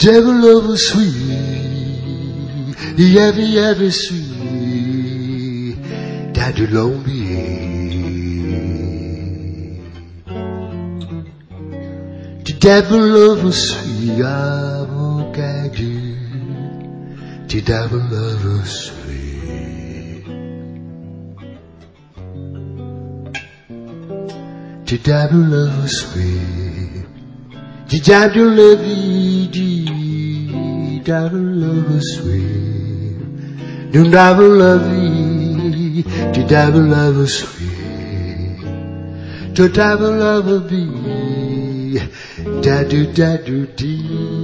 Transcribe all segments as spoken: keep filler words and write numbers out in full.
devil love was sweet, every, every sweet, that you love me. The devil love was sweet, I will guide you. The devil love was sweet. The devil love was sweet. The devil love you. The devil love was sweet. The devil love you. The devil love was sweet. The devil love me. Da do da do dee.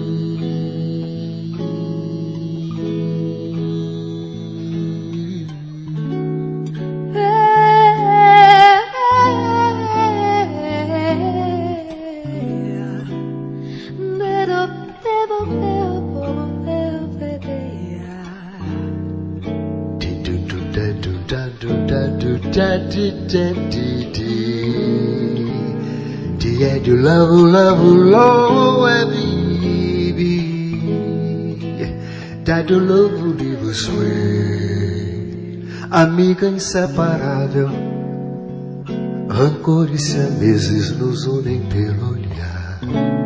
Do love, love, love, baby. That do love, live sweet. Amiga inseparável, rancor e siameses nos unem pelo olhar.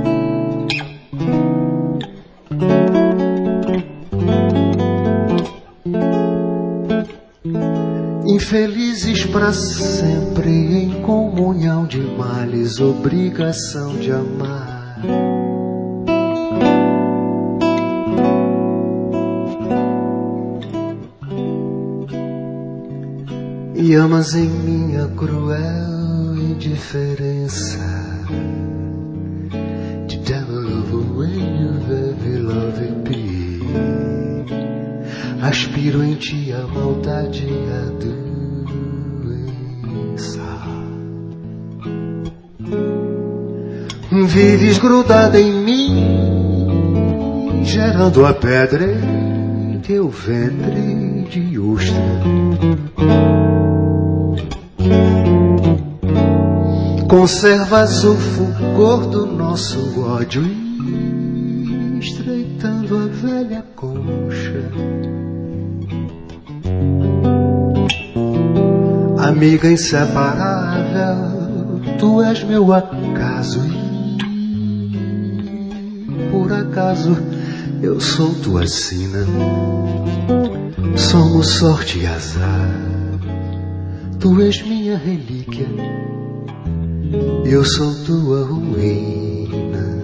Infelizes para sempre em comunhão de males, obrigação de amar. E amas em minha cruel indiferença. The devil love when you very love me. Aspiro em ti a maldade e a doença. Vives grudada em mim, gerando a pedra em teu ventre de ostra. Conservas o fulgor do nosso ódio, estreitando a velha concha. Amiga inseparável, tu és meu acaso e por acaso eu sou tua sina. Somos sorte e azar, tu és minha relíquia, eu sou tua ruína.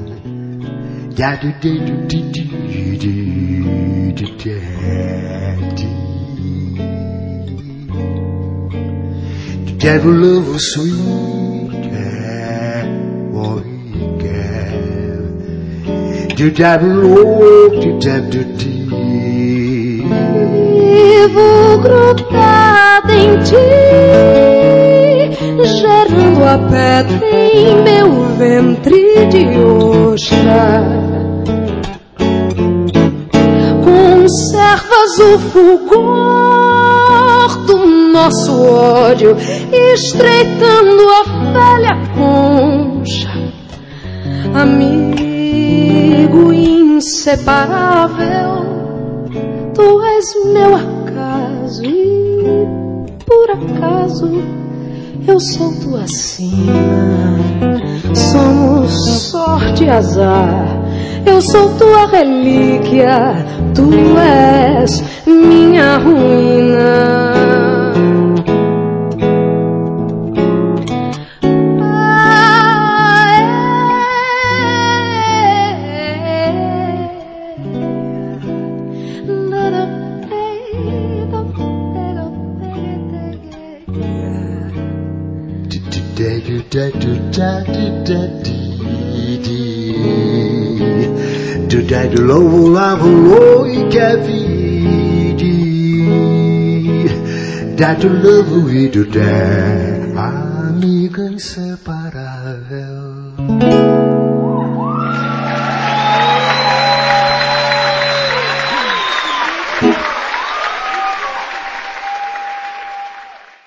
Devil love was sweet, yeah, what he gave. The devil love, the devil did. Vivo grudada em ti, gerando a pedra em meu ventre de ostra. Conservas o fulgor do nosso ódio, estreitando a velha concha. Amigo inseparável, tu és meu acaso e por acaso eu sou tua sina. Somos sorte e azar, eu sou tua relíquia, tu és minha ruína. Do that love, love, love, que vide. That love, we do that. Amiga inseparável.